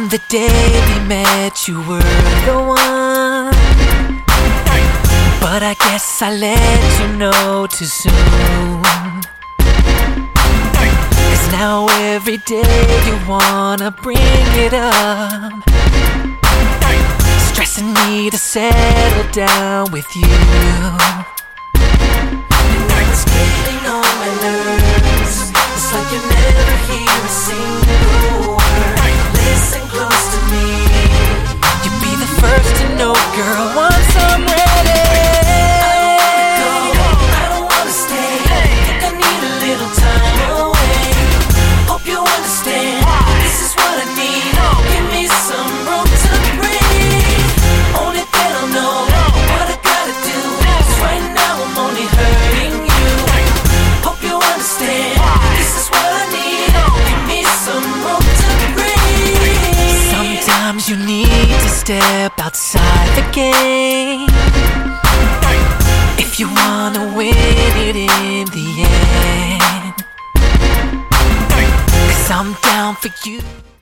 From the day we met, you were the one. But I guess I let you know too soon. 'Cause now every day you wanna bring it up, stressing me to settle down with you. And now it's getting on my nerves. It's like you never hear a single word. Listen close to me. You'll be the first to know, girl, once I'm ready. I don't wanna go, I don't wanna stay. Think I need a little time away. Hope you understand, this is what I need. Give me some room to breathe. Only then I'll know what I gotta do. 'Cause right now I'm only hurting you. Hope you understand, this is what I need. Give me some room to breathe. Sometimes you need to step outside the game if you wanna win it in the end. 'Cause I'm down for you.